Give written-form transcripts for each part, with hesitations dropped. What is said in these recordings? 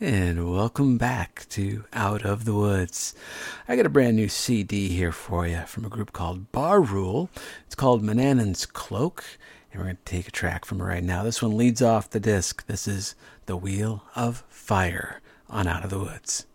And welcome back to Out of the Woods. I got a brand new CD here for you from a group called Bar Rule. It's called Manannan's Cloak, and we're going to take a track from it right now. This one leads off the disc. This is The Wheel of Fire on Out of the Woods.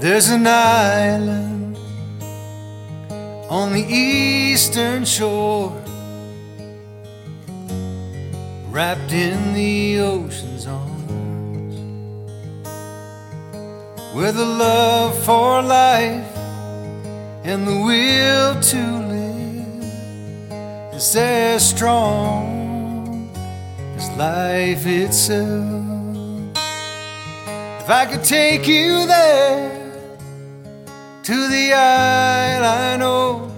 There's an island on the eastern shore, wrapped in the ocean's arms, where the love for life and the will to live is as strong as life itself. If I could take you there, to the isle I know,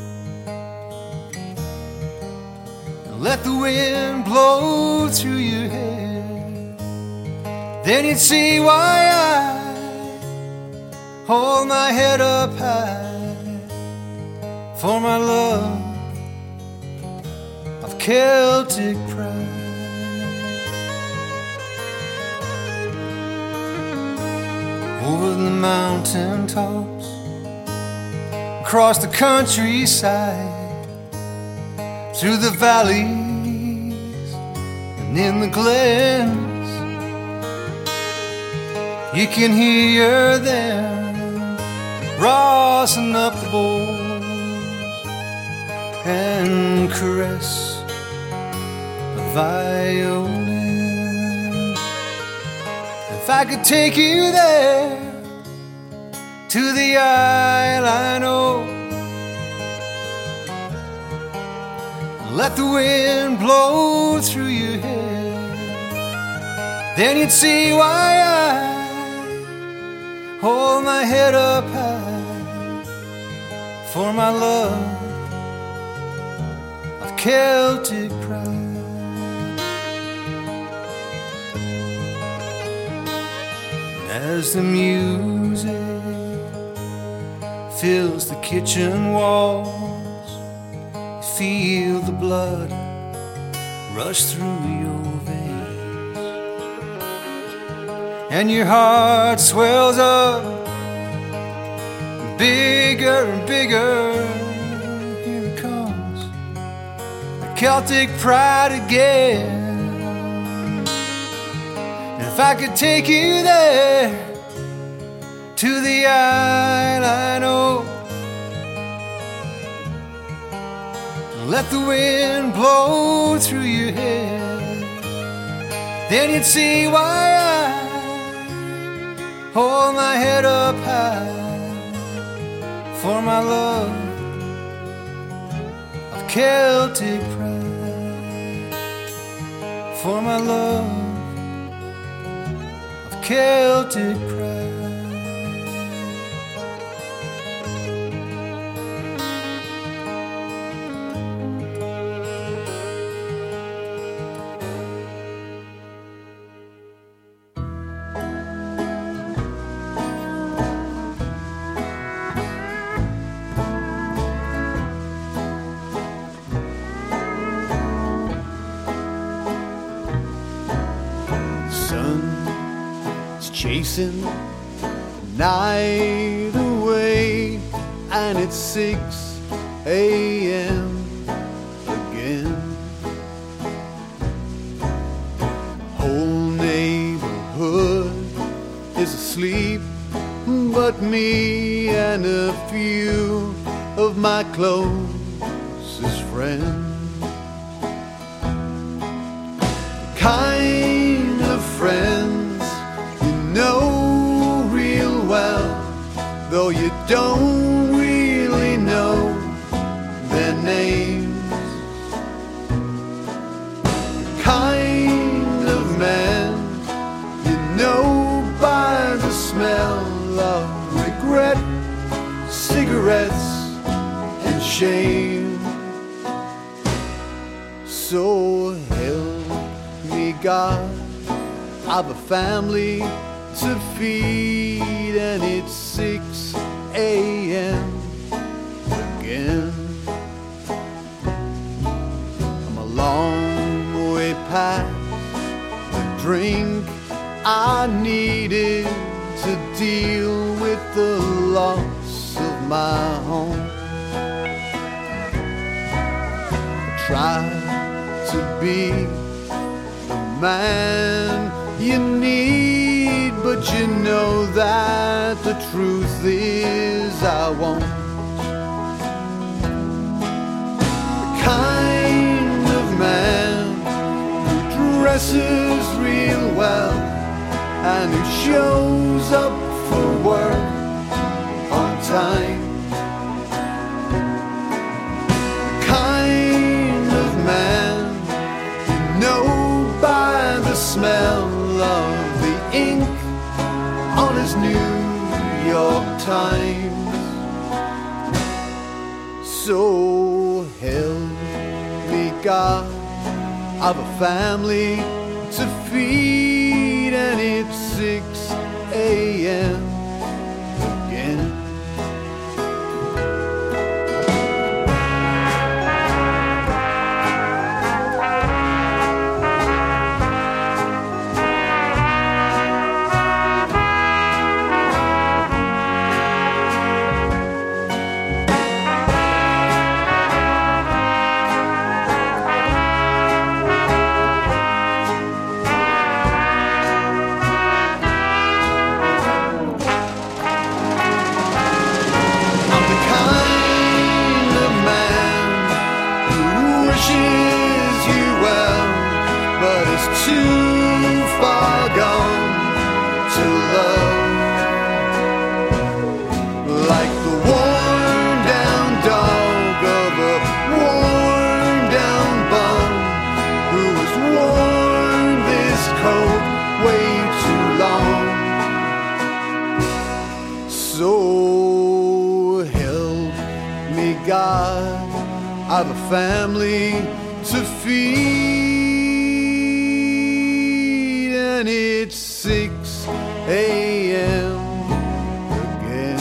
and let the wind blow through your hair, then you'd see why I hold my head up high for my love of Celtic pride. Over the mountain tops, across the countryside, through the valleys and in the glens, you can hear them rossing up the bowls and caress the violin. If I could take you there, to the isle I know, let the wind blow through your hair, then you'd see why I hold my head up high for my love of Celtic pride. As the music fills the kitchen walls, you feel the blood rush through your veins, and your heart swells up bigger and bigger. Here it comes, the Celtic pride again. If I could take you there, to the isle I know, let the wind blow through your hair, then you'd see why I hold my head up high for my love of Celtic pride, for my love Celtic pride. Chasing night away, and it's 6 a.m. again. Whole neighborhood is asleep but me and a few of my closest friends. The kind of friends know real well, though you don't really know their names. The kind of man you know by the smell of regret, cigarettes and shame. So help me God, I've a family to feed, and it's 6 a.m. again. I'm a long way past the drink I needed to deal with the loss of my home. I try to be the man you need, but you know that the truth is I won't. The kind of man who dresses real well and who shows up for work on time. The kind of man you know by the smell of the ink on his New York Times. So help me God, I've a family to feed and it's 6 a.m. again. Too far gone to love, like the worn down dog of a worn down bum who has worn this coat way too long. So help me God, I've a family to feed and it's 6 a.m. again.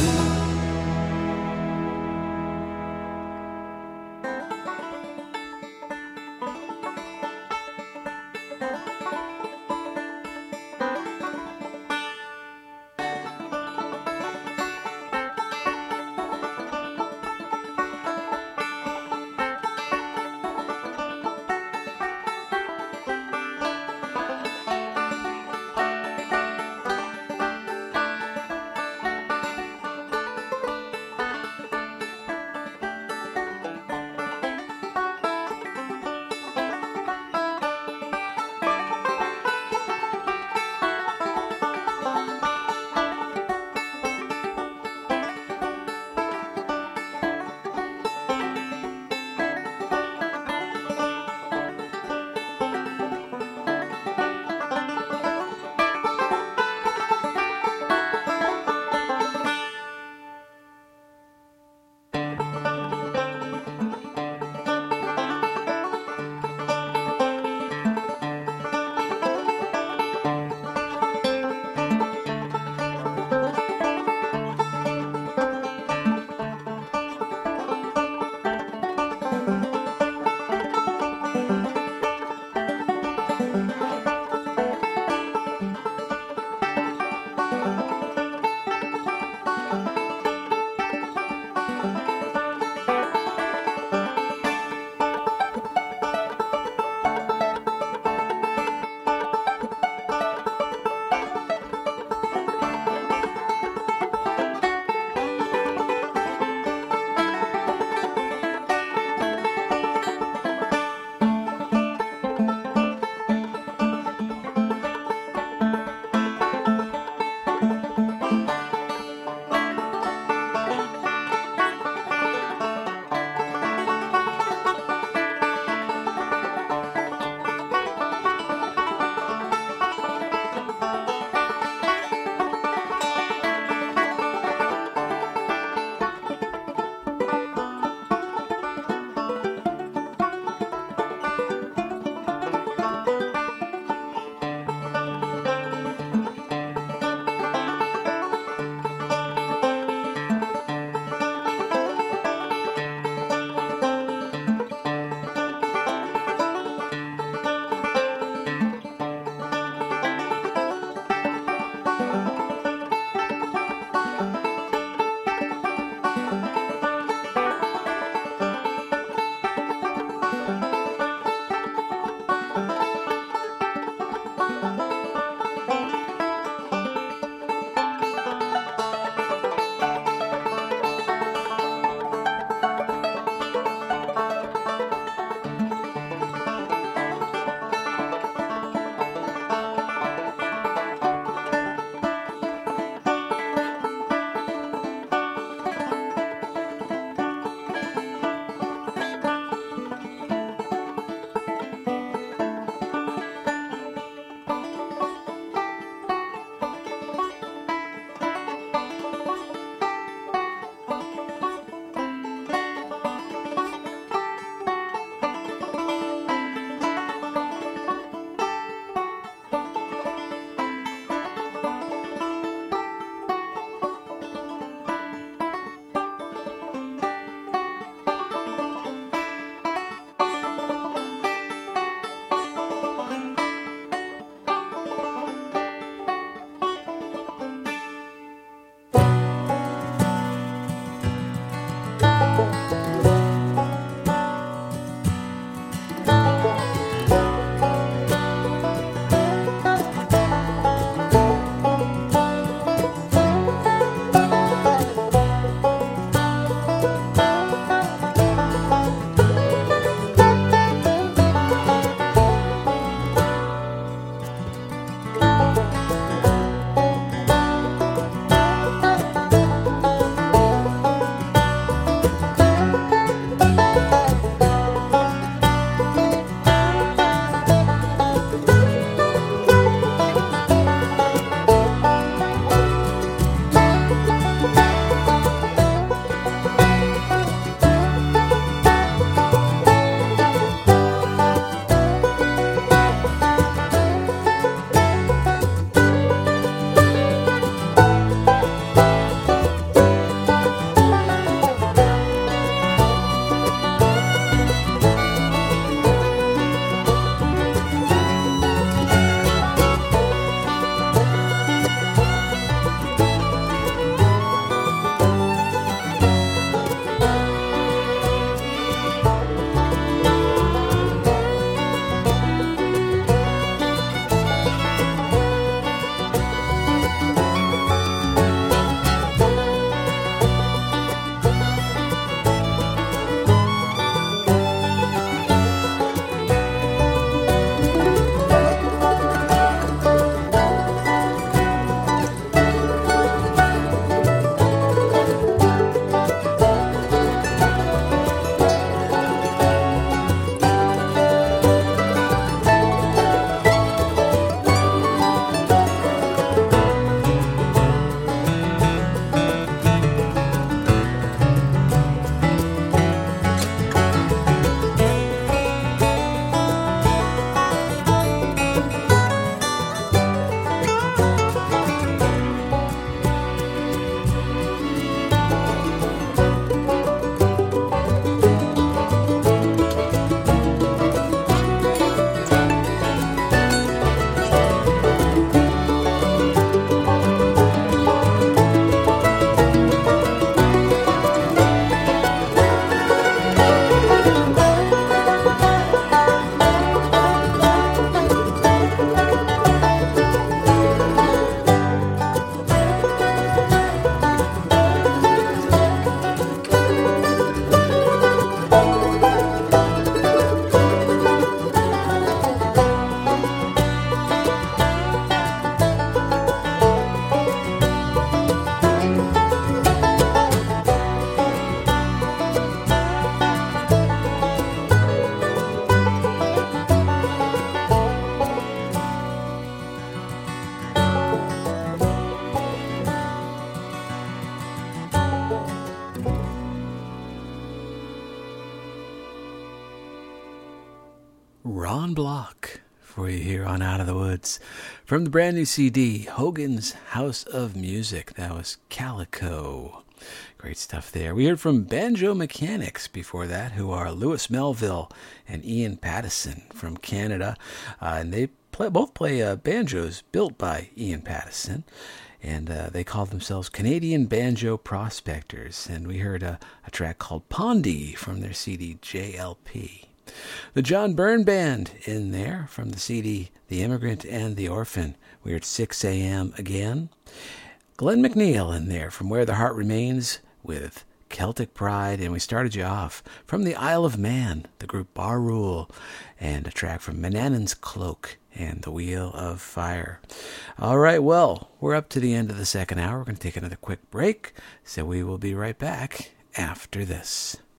Ron Block for you here on Out of the Woods. From the brand new CD, Hogan's House of Music, that was Calico. Great stuff there. We heard from Banjo Mechanics before that, who are Louis Melville and Ian Pattison from Canada. And they both play banjos built by Ian Pattison. And they call themselves Canadian Banjo Prospectors. And we heard a track called Pondy from their CD JLP. The John Byrne Band in there from the CD The Immigrant and the Orphan. We heard 6 a.m. again. Glenn McNeil in there from Where the Heart Remains with Celtic Pride. And we started you off from the Isle of Man, the group Bar Rule, and a track from Manannan's Cloak and The Wheel of Fire. All right, well, we're up to the end of the second hour. We're going to take another quick break, so we will be right back after this.